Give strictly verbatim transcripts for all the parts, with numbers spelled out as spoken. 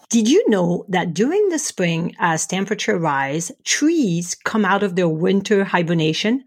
Did you know that during the spring, as temperature rise, trees come out of their winter hibernation?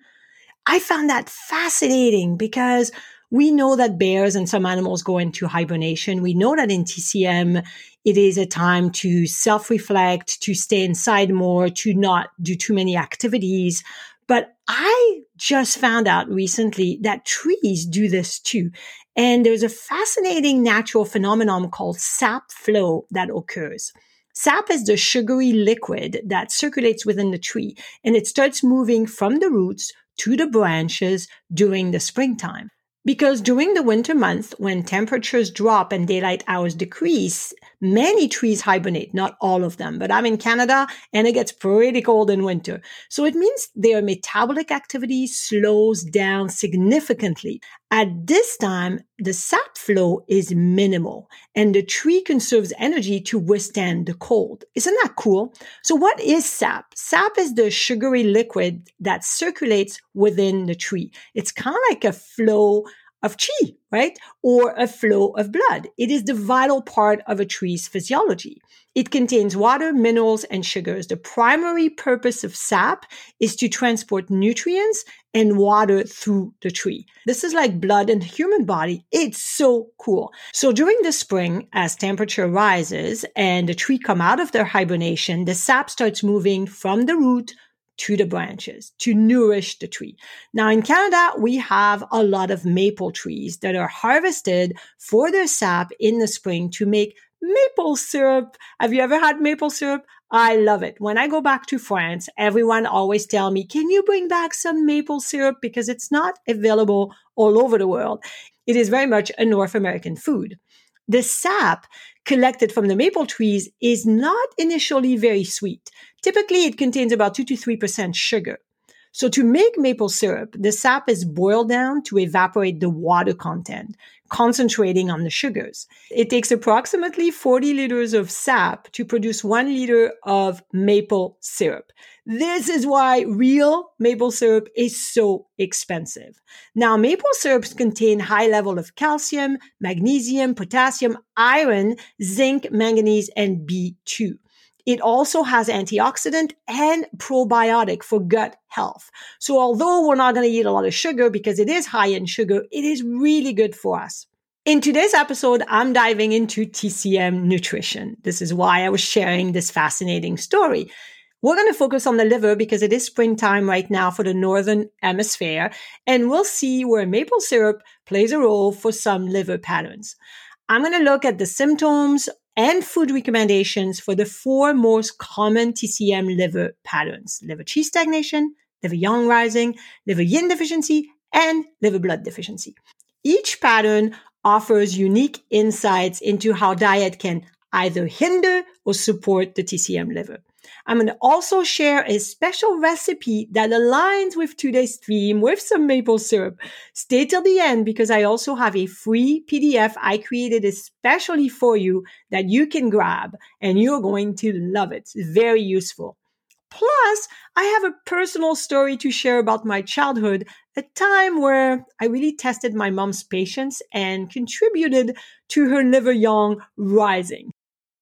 I found that fascinating because we know that bears and some animals go into hibernation. We know that in T C M, it is a time to self-reflect, to stay inside more, to not do too many activities. But I just found out recently that trees do this too. And there's a fascinating natural phenomenon called sap flow that occurs. Sap is the sugary liquid that circulates within the tree, and it starts moving from the roots to the branches during the springtime. Because during the winter months, when temperatures drop and daylight hours decrease, many trees hibernate, not all of them. But I'm in Canada and it gets pretty cold in winter. So it means their metabolic activity slows down significantly. At this time, the sap flow is minimal and the tree conserves energy to withstand the cold. Isn't that cool? So what is sap? Sap is the sugary liquid that circulates within the tree. It's kind of like a flow of chi, right? Or a flow of blood. It is the vital part of a tree's physiology. It contains water, minerals, and sugars. The primary purpose of sap is to transport nutrients and water through the tree. This is like blood in the human body. It's so cool. So during the spring, as temperature rises and the tree come out of their hibernation, the sap starts moving from the root to the branches to nourish the tree. Now in Canada, we have a lot of maple trees that are harvested for their sap in the spring to make maple syrup. Have you ever had maple syrup? I love it. When I go back to France, everyone always tell me, can you bring back some maple syrup? Because it's not available all over the world. It is very much a North American food. The sap collected from the maple trees is not initially very sweet. Typically, it contains about two to three percent sugar. So to make maple syrup, the sap is boiled down to evaporate the water content, concentrating on the sugars. It takes approximately forty liters of sap to produce one liter of maple syrup. This is why real maple syrup is so expensive. Now, maple syrups contain high level of calcium, magnesium, potassium, iron, zinc, manganese, and B two. It also has antioxidant and probiotic for gut health. So although we're not going to eat a lot of sugar because it is high in sugar, it is really good for us. In today's episode, I'm diving into T C M nutrition. This is why I was sharing this fascinating story. We're going to focus on the liver because it is springtime right now for the Northern Hemisphere, and we'll see where maple syrup plays a role for some liver patterns. I'm going to look at the symptoms and food recommendations for the four most common T C M liver patterns: liver qi stagnation, liver yang rising, liver yin deficiency, and liver blood deficiency. Each pattern offers unique insights into how diet can either hinder or support the T C M liver. I'm going to also share a special recipe that aligns with today's theme with some maple syrup. Stay till the end because I also have a free P D F I created especially for you that you can grab and you're going to love it. It's very useful. Plus, I have a personal story to share about my childhood, a time where I really tested my mom's patience and contributed to her liver yang rising.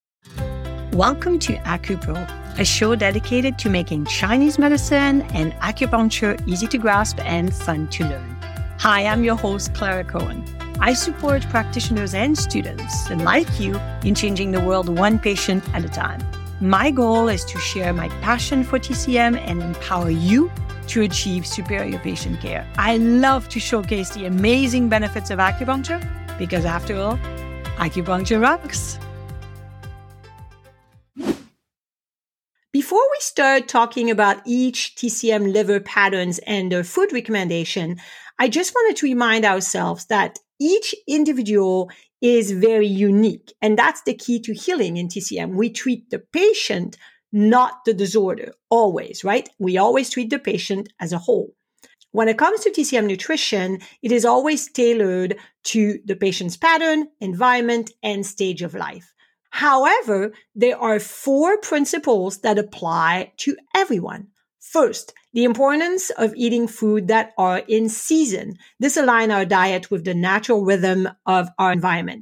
Welcome to AcuPro, a show dedicated to making Chinese medicine and acupuncture easy to grasp and fun to learn. Hi, I'm your host, Clara Cohen. I support practitioners and students like you in changing the world one patient at a time. My goal is to share my passion for T C M and empower you to achieve superior patient care. I love to showcase the amazing benefits of acupuncture because, after all, acupuncture rocks. Before we start talking about each T C M liver patterns and their food recommendation, I just wanted to remind ourselves that each individual is very unique. And that's the key to healing in T C M. We treat the patient, not the disorder, always, right? We always treat the patient as a whole. When it comes to T C M nutrition, it is always tailored to the patient's pattern, environment, and stage of life. However, there are four principles that apply to everyone. First, the importance of eating food that are in season. This aligns our diet with the natural rhythm of our environment.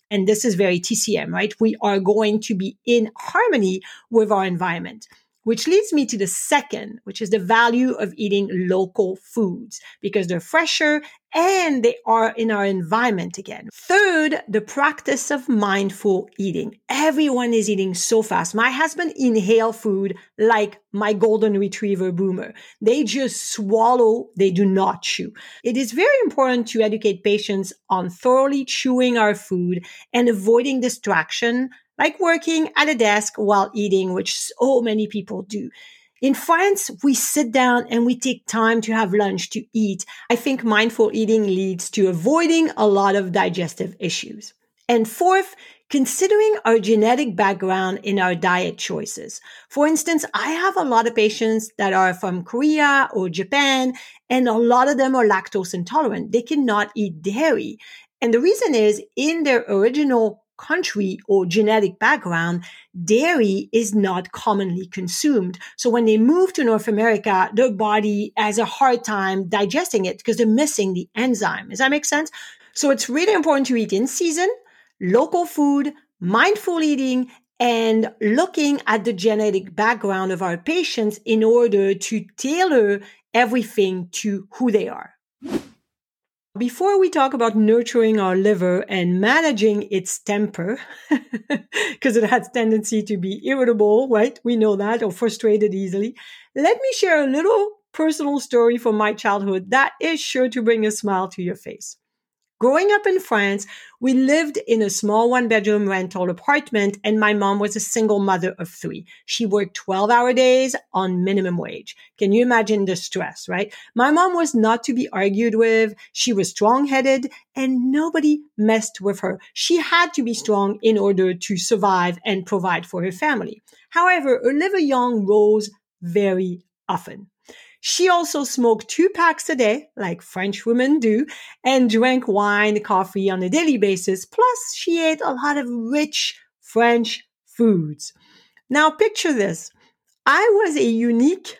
And this is very T C M, right? We are going to be in harmony with our environment. Which leads me to the second, which is the value of eating local foods because they're fresher and they are in our environment again. Third, the practice of mindful eating. Everyone is eating so fast. My husband inhales food like my golden retriever Boomer. They just swallow, they do not chew. It is very important to educate patients on thoroughly chewing our food and avoiding distraction like working at a desk while eating, which so many people do. In France, we sit down and we take time to have lunch to eat. I think mindful eating leads to avoiding a lot of digestive issues. And fourth, considering our genetic background in our diet choices. For instance, I have a lot of patients that are from Korea or Japan, and a lot of them are lactose intolerant. They cannot eat dairy. And the reason is in their original country or genetic background, dairy is not commonly consumed. So when they move to North America, their body has a hard time digesting it because they're missing the enzyme. Does that make sense? So it's really important to eat in season, local food, mindful eating, and looking at the genetic background of our patients in order to tailor everything to who they are. Before we talk about nurturing our liver and managing its temper, because it has tendency to be irritable, right? We know that, or frustrated easily. Let me share a little personal story from my childhood that is sure to bring a smile to your face. Growing up in France, we lived in a small one-bedroom rental apartment, and my mom was a single mother of three. She worked twelve-hour days on minimum wage. Can you imagine the stress, right? My mom was not to be argued with. She was strong-headed, and nobody messed with her. She had to be strong in order to survive and provide for her family. However, Olivia Young rose very often. She also smoked two packs a day, like French women do, and drank wine, coffee on a daily basis. Plus, she ate a lot of rich French foods. Now, picture this. I was a unique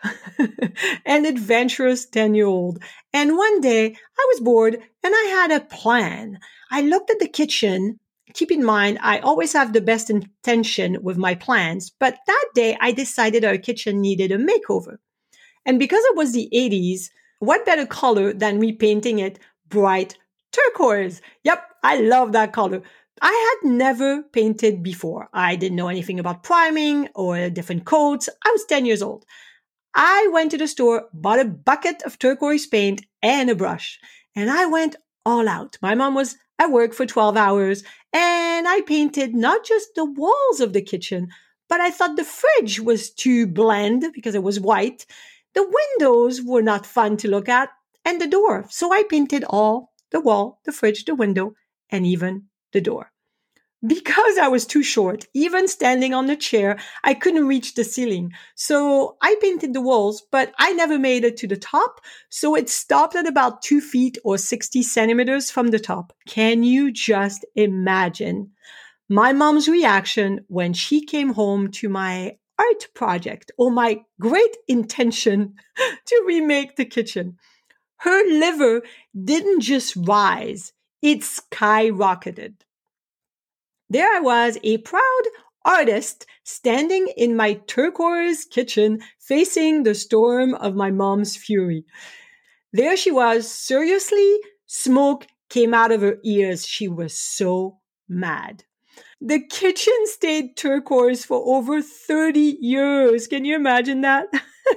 and adventurous ten-year-old. And one day, I was bored and I had a plan. I looked at the kitchen. Keep in mind, I always have the best intention with my plans. But that day, I decided our kitchen needed a makeover. And because it was the eighties, what better color than repainting it bright turquoise? Yep, I love that color. I had never painted before. I didn't know anything about priming or different coats. I was ten years old. I went to the store, bought a bucket of turquoise paint and a brush, and I went all out. My mom was at work for twelve hours, and I painted not just the walls of the kitchen, but I thought the fridge was too bland because it was white. The windows were not fun to look at, and the door. So I painted all the wall, the fridge, the window, and even the door. Because I was too short, even standing on the chair, I couldn't reach the ceiling. So I painted the walls, but I never made it to the top. So it stopped at about two feet or sixty centimeters from the top. Can you just imagine my mom's reaction when she came home to my art project or my great intention to remake the kitchen? Her liver didn't just rise, it skyrocketed. There I was, a proud artist standing in my turquoise kitchen facing the storm of my mom's fury. There she was, seriously, smoke came out of her ears. She was so mad. The kitchen stayed turquoise for over thirty years. Can you imagine that?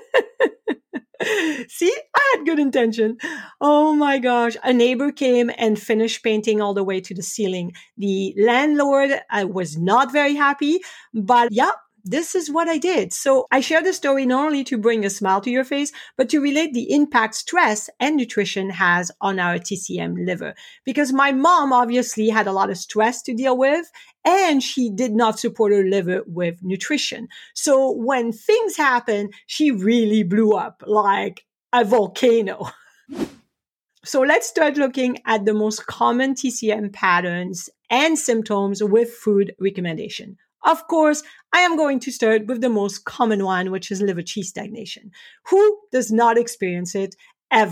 See, I had good intention. Oh my gosh. A neighbor came and finished painting all the way to the ceiling. The landlord uh, was not very happy, but yeah, this is what I did. So I share the story not only to bring a smile to your face, but to relate the impact stress and nutrition has on our T C M liver. Because my mom obviously had a lot of stress to deal with, and she did not support her liver with nutrition. So when things happen, she really blew up like a volcano. So let's start looking at the most common T C M patterns and symptoms with food recommendation. Of course, I am going to start with the most common one, which is liver qi stagnation. Who does not experience it ever?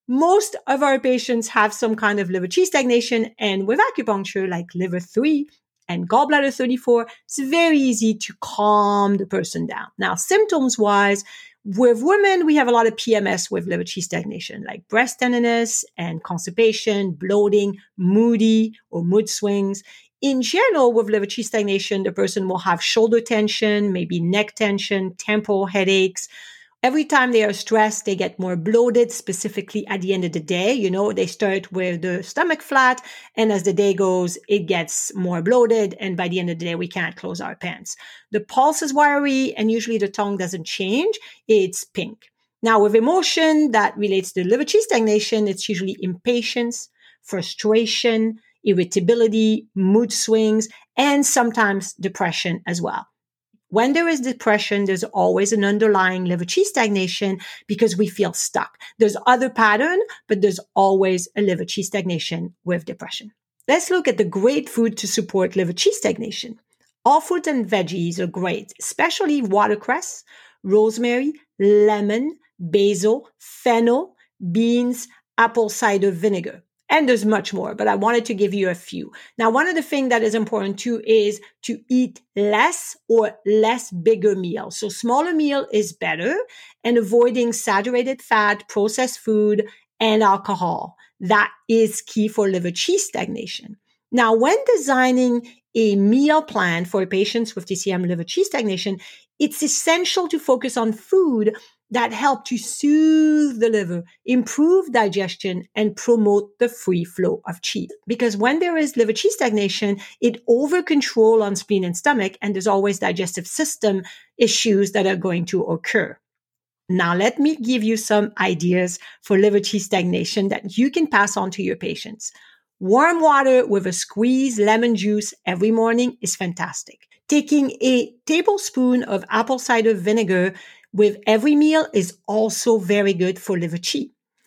Most of our patients have some kind of liver qi stagnation, and with acupuncture like liver three and gallbladder thirty-four, it's very easy to calm the person down. Now, symptoms wise, with women, we have a lot of P M S with liver qi stagnation, like breast tenderness and constipation, bloating, moody or mood swings. In general, with liver qi stagnation, the person will have shoulder tension, maybe neck tension, temporal headaches. Every time they are stressed, they get more bloated, specifically at the end of the day. You know, they start with the stomach flat, and as the day goes, it gets more bloated. And by the end of the day, we can't close our pants. The pulse is wiry, and usually the tongue doesn't change. It's pink. Now, with emotion that relates to liver qi stagnation, it's usually impatience, frustration, irritability, mood swings, and sometimes depression as well. When there is depression, there's always an underlying liver qi stagnation because we feel stuck. There's other pattern, but there's always a liver qi stagnation with depression. Let's look at the great food to support liver qi stagnation. All fruits and veggies are great, especially watercress, rosemary, lemon, basil, fennel, beans, apple cider vinegar. And there's much more, but I wanted to give you a few. Now, one of the things that is important too is to eat less or less bigger meals. So smaller meal is better, and avoiding saturated fat, processed food, and alcohol. That is key for liver qi stagnation. Now, when designing a meal plan for patients with T C M liver qi stagnation, it's essential to focus on food that help to soothe the liver, improve digestion, and promote the free flow of qi. Because when there is liver qi stagnation, it over control on spleen and stomach, and there's always digestive system issues that are going to occur. Now, let me give you some ideas for liver qi stagnation that you can pass on to your patients. Warm water with a squeezed lemon juice every morning is fantastic. Taking a tablespoon of apple cider vinegar with every meal is also very good for liver qi.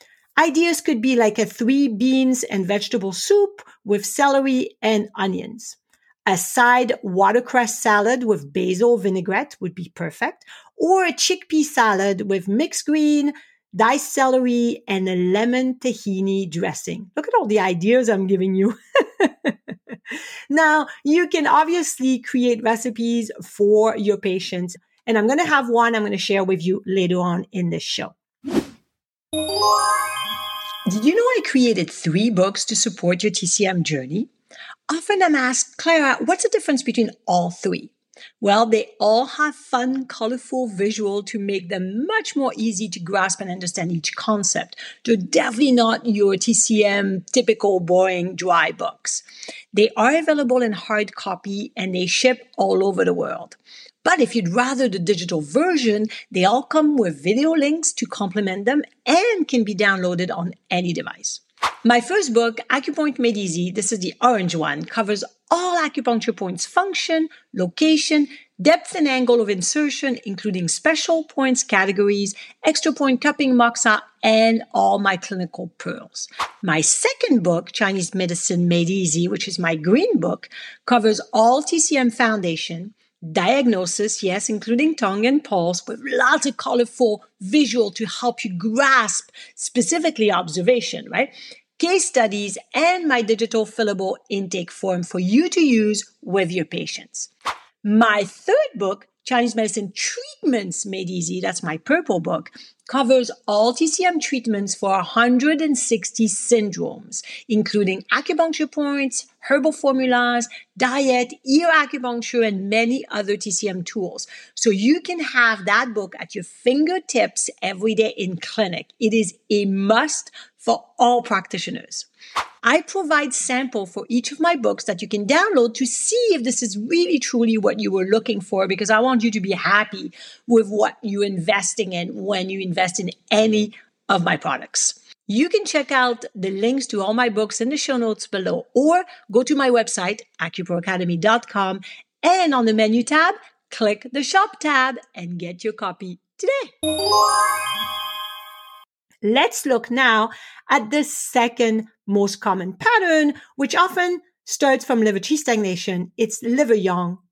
Ideas could be like a three beans and vegetable soup with celery and onions. A side watercress salad with basil vinaigrette would be perfect, or a chickpea salad with mixed green, diced celery, and a lemon tahini dressing. Look at all the ideas I'm giving you. Now, you can obviously create recipes for your patients, and I'm going to have one I'm going to share with you later on in this show. Did you know I created three books to support your T C M journey? Often I'm asked, Clara, what's the difference between all three? Well, they all have fun, colorful visual to make them much more easy to grasp and understand each concept. They're definitely not your T C M typical boring dry books. They are available in hard copy and they ship all over the world. But if you'd rather the digital version, they all come with video links to complement them and can be downloaded on any device. My first book, Acupoint Made Easy, this is the orange one, covers all acupuncture points function, location, depth and angle of insertion, including special points categories, extra point cupping moxa, and all my clinical pearls. My second book, Chinese Medicine Made Easy, which is my green book, covers all T C M foundation, diagnosis, yes, including tongue and pulse, with lots of colorful visual to help you grasp specifically observation, right? Case studies, and my digital fillable intake form for you to use with your patients. My third book, Chinese Medicine Treatments Made Easy, that's my purple book, covers all T C M treatments for one hundred sixty syndromes, including acupuncture points, herbal formulas, diet, ear acupuncture, and many other T C M tools. So you can have that book at your fingertips every day in clinic. It is a must for all practitioners. I provide sample for each of my books that you can download to see if this is really truly what you were looking for, because I want you to be happy with what you're investing in when you invest in any of my products. You can check out the links to all my books in the show notes below, or go to my website, acupro academy dot com, and on the menu tab, click the shop tab and get your copy today. Let's look now at the second most common pattern, which often starts from liver qi stagnation. It's liver yang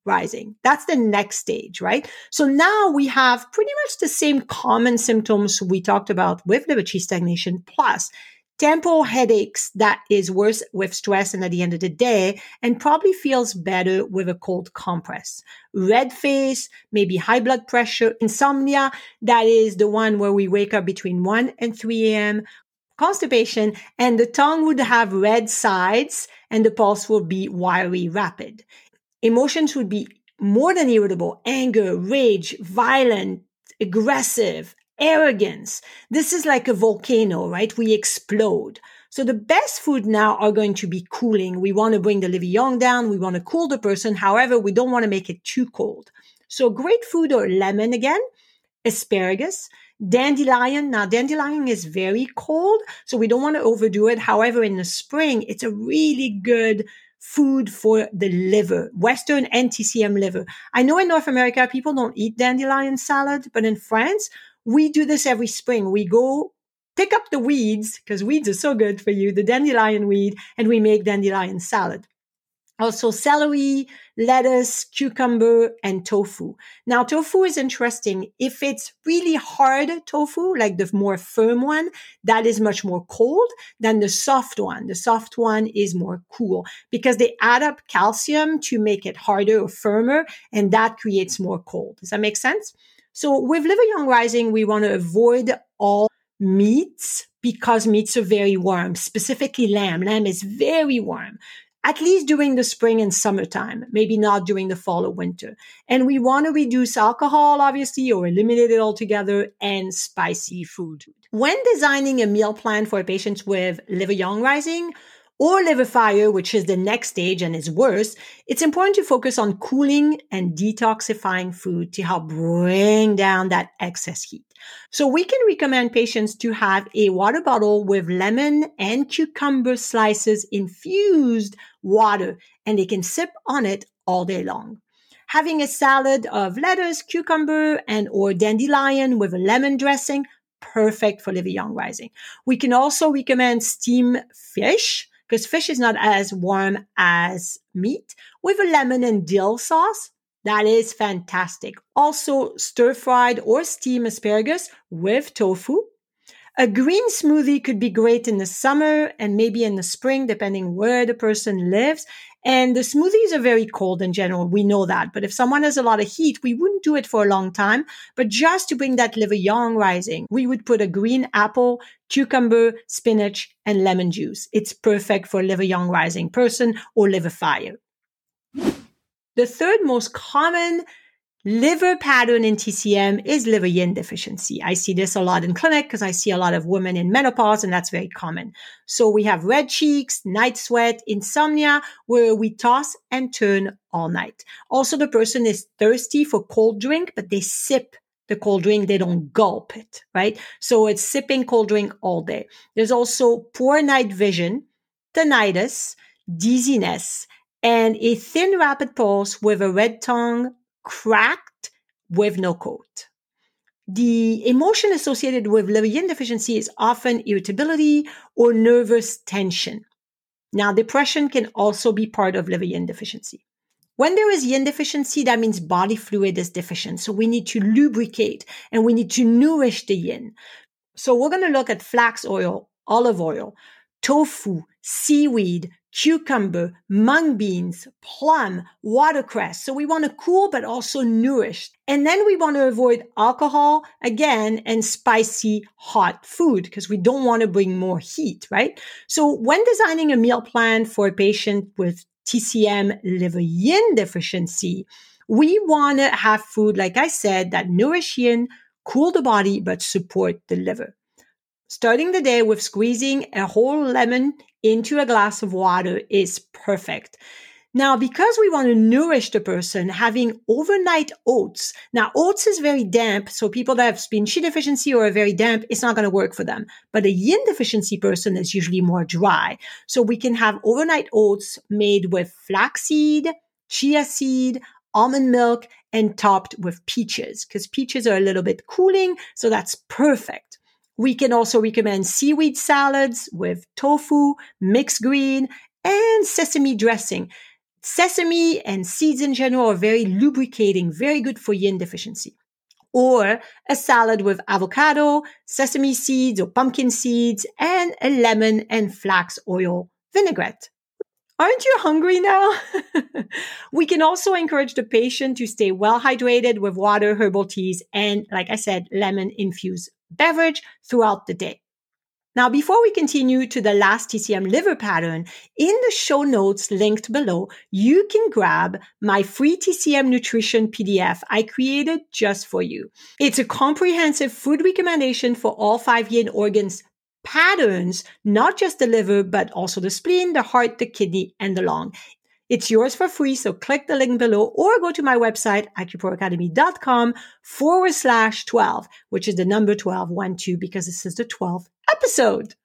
rising. That's the next stage, right? So now we have pretty much the same common symptoms we talked about with liver qi stagnation, plus temporal headaches that is worse with stress and at the end of the day, and probably feels better with a cold compress. Red face, maybe high blood pressure, insomnia, that is the one where we wake up between one and three a.m., constipation, and the tongue would have red sides and the pulse will be wiry rapid. Emotions would be more than irritable, anger, rage, violent, aggressive, arrogance. This is like a volcano, right? We explode. So the best food now are going to be cooling. We want to bring the liver yang down. We want to cool the person. However, we don't want to make it too cold. So great food are lemon again, asparagus, dandelion. Now, dandelion is very cold, so we don't want to overdo it. However, in the spring, it's a really good food for the liver, Western and T C M liver. I know in North America, people don't eat dandelion salad, but in France, we do this every spring. We go pick up the weeds, because weeds are so good for you, the dandelion weed, and we make dandelion salad. Also celery, lettuce, cucumber, and tofu. Now, tofu is interesting. If it's really hard tofu, like the more firm one, that is much more cold than the soft one. The soft one is more cool because they add up calcium to make it harder or firmer, and that creates more cold. Does that make sense? So with liver yang rising, we want to avoid all meats because meats are very warm, specifically lamb. Lamb is very warm. At least during the spring and summertime, maybe not during the fall or winter. And we want to reduce alcohol, obviously, or eliminate it altogether, and spicy food. When designing a meal plan for patients with liver yang rising or liver fire, which is the next stage and is worse, it's important to focus on cooling and detoxifying food to help bring down that excess heat. So we can recommend patients to have a water bottle with lemon and cucumber slices infused water, and they can sip on it all day long. Having a salad of lettuce, cucumber, and or dandelion with a lemon dressing, perfect for liver yang rising. We can also recommend steamed fish, because fish is not as warm as meat, with a lemon and dill sauce. That is fantastic. Also, stir-fried or steamed asparagus with tofu. A green smoothie could be great in the summer and maybe in the spring, depending where the person lives. And the smoothies are very cold in general. We know that. But if someone has a lot of heat, we wouldn't do it for a long time. But just to bring that liver yang rising, we would put a green apple, cucumber, spinach, and lemon juice. It's perfect for a liver yang rising person or liver fire. The third most common liver pattern in T C M is liver yin deficiency. I see this a lot in clinic because I see a lot of women in menopause, and that's very common. So we have red cheeks, night sweat, insomnia, where we toss and turn all night. Also, the person is thirsty for cold drink, but they sip the cold drink. They don't gulp it, right? So it's sipping cold drink all day. There's also poor night vision, tinnitus, dizziness, and a thin rapid pulse with a red tongue, cracked with no coat. The emotion associated with liver yin deficiency is often irritability or nervous tension. Now, depression can also be part of liver yin deficiency. When there is yin deficiency, that means body fluid is deficient. So we need to lubricate and we need to nourish the yin. So we're going to look at flax oil, olive oil, tofu, seaweed, cucumber, mung beans, plum, watercress. So we want to cool, but also nourish. And then we want to avoid alcohol again and spicy hot food because we don't want to bring more heat, right? So when designing a meal plan for a patient with T C M liver yin deficiency, we want to have food, like I said, that nourish yin, cool the body, but support the liver. Starting the day with squeezing a whole lemon into a glass of water is perfect. Now, because we want to nourish the person, having overnight oats. Now, oats is very damp, so people that have spin qi deficiency or are very damp, it's not going to work for them. But a yin deficiency person is usually more dry. So we can have overnight oats made with flaxseed, chia seed, almond milk, and topped with peaches, because peaches are a little bit cooling, so that's perfect. We can also recommend seaweed salads with tofu, mixed green, and sesame dressing. Sesame and seeds in general are very lubricating, very good for yin deficiency. Or a salad with avocado, sesame seeds or pumpkin seeds, and a lemon and flax oil vinaigrette. Aren't you hungry now? We can also encourage the patient to stay well hydrated with water, herbal teas, and, like I said, lemon infused beverage throughout the day. Now, before we continue to the last T C M liver pattern, in the show notes linked below, you can grab my free T C M nutrition P D F I created just for you. It's a comprehensive food recommendation for all five yin organs patterns, not just the liver, but also the spleen, the heart, the kidney, and the lung. It's yours for free, so click the link below or go to my website, acuproacademy.com forward slash 12, which is the number twelve, one, two, because this is the twelfth episode.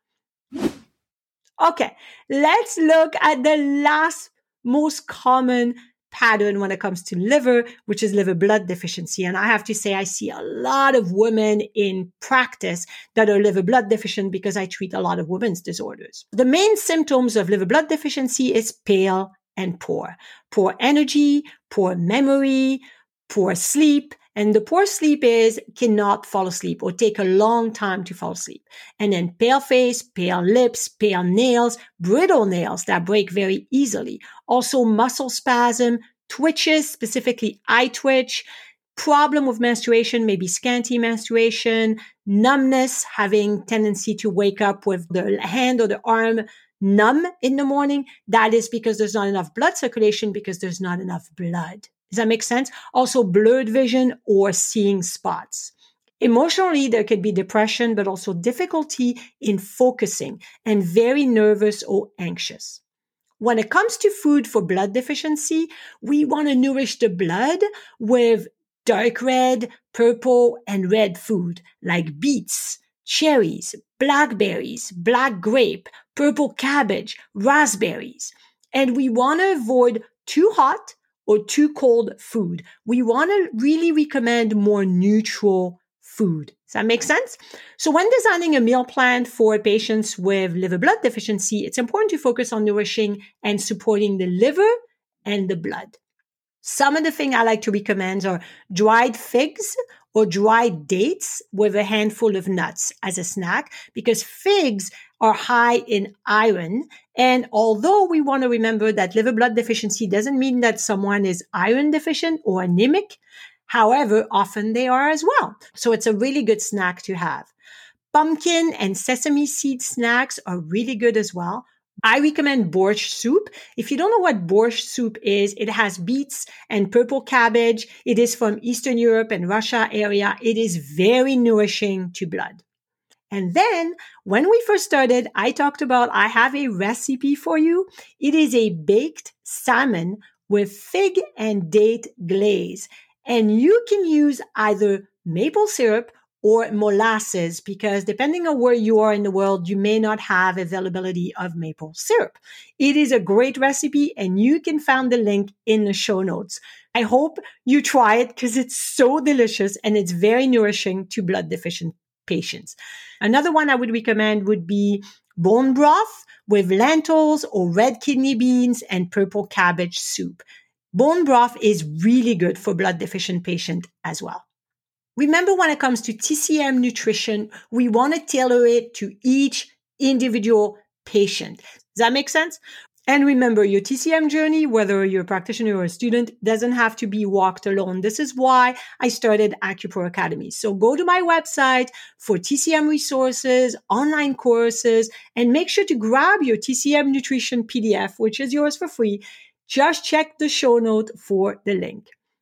Okay, let's look at the last most common pattern when it comes to liver, which is liver blood deficiency. And I have to say, I see a lot of women in practice that are liver blood deficient because I treat a lot of women's disorders. The main symptoms of liver blood deficiency is pale and poor. Poor energy, poor memory, poor sleep. And the poor sleep is cannot fall asleep or take a long time to fall asleep. And then pale face, pale lips, pale nails, brittle nails that break very easily. Also muscle spasm, twitches, specifically eye twitch, problem with menstruation, maybe scanty menstruation, numbness, having tendency to wake up with the hand or the arm numb in the morning. That is because there's not enough blood circulation because there's not enough blood. Does that make sense? Also blurred vision or seeing spots. Emotionally, there could be depression, but also difficulty in focusing and very nervous or anxious. When it comes to food for blood deficiency, we want to nourish the blood with dark red, purple, and red food like beets, cherries, blackberries, black grape, purple cabbage, raspberries. And we want to avoid too hot or too cold food. We want to really recommend more neutral food. Does that make sense? So when designing a meal plan for patients with liver blood deficiency, it's important to focus on nourishing and supporting the liver and the blood. Some of the things I like to recommend are dried figs or dried dates with a handful of nuts as a snack because figs are high in iron. And although we want to remember that liver blood deficiency doesn't mean that someone is iron deficient or anemic. However, often they are as well. So it's a really good snack to have. Pumpkin and sesame seed snacks are really good as well. I recommend borscht soup. If you don't know what borscht soup is, it has beets and purple cabbage. It is from Eastern Europe and Russia area. It is very nourishing to blood. And then when we first started, I talked about, I have a recipe for you. It is a baked salmon with fig and date glaze. And you can use either maple syrup or molasses because depending on where you are in the world, you may not have availability of maple syrup. It is a great recipe and you can find the link in the show notes. I hope you try it because it's so delicious and it's very nourishing to blood deficient patients. Another one I would recommend would be bone broth with lentils or red kidney beans and purple cabbage soup. Bone broth is really good for blood deficient patients as well. Remember, when it comes to T C M nutrition, we want to tailor it to each individual patient. Does that make sense? And remember, your T C M journey, whether you're a practitioner or a student, doesn't have to be walked alone. This is why I started AcuPro Academy. So go to my website for T C M resources, online courses, and make sure to grab your T C M nutrition P D F, which is yours for free. Just check the show note for the link.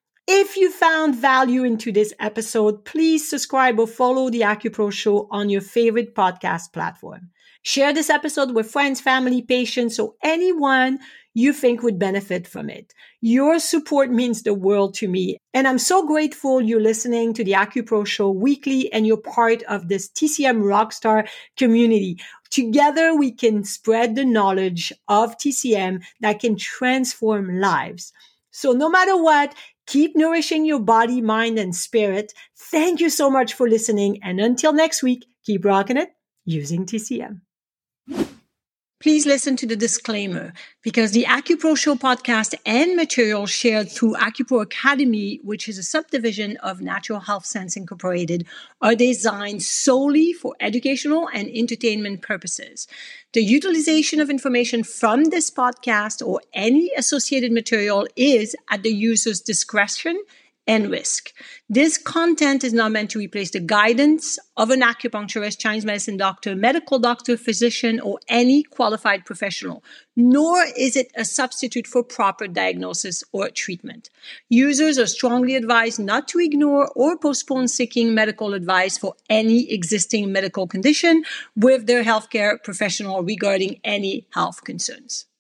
If you found value into this episode, please subscribe or follow the AcuPro Show on your favorite podcast platform. Share this episode with friends, family, patients, or anyone you think would benefit from it. Your support means the world to me. And I'm so grateful you're listening to the AcuPro Show weekly and you're part of this T C M Rockstar community. Together, we can spread the knowledge of T C M that can transform lives. So no matter what, keep nourishing your body, mind, and spirit. Thank you so much for listening. And until next week, keep rocking it using T C M. Please listen to the disclaimer because the AcuPro Show podcast and material shared through AcuPro Academy, which is a subdivision of Natural Health Sense Incorporated, are designed solely for educational and entertainment purposes. The utilization of information from this podcast or any associated material is at the user's discretion and risk. This content is not meant to replace the guidance of an acupuncturist, Chinese medicine doctor, medical doctor, physician, or any qualified professional, nor is it a substitute for proper diagnosis or treatment. Users are strongly advised not to ignore or postpone seeking medical advice for any existing medical condition with their healthcare professional regarding any health concerns.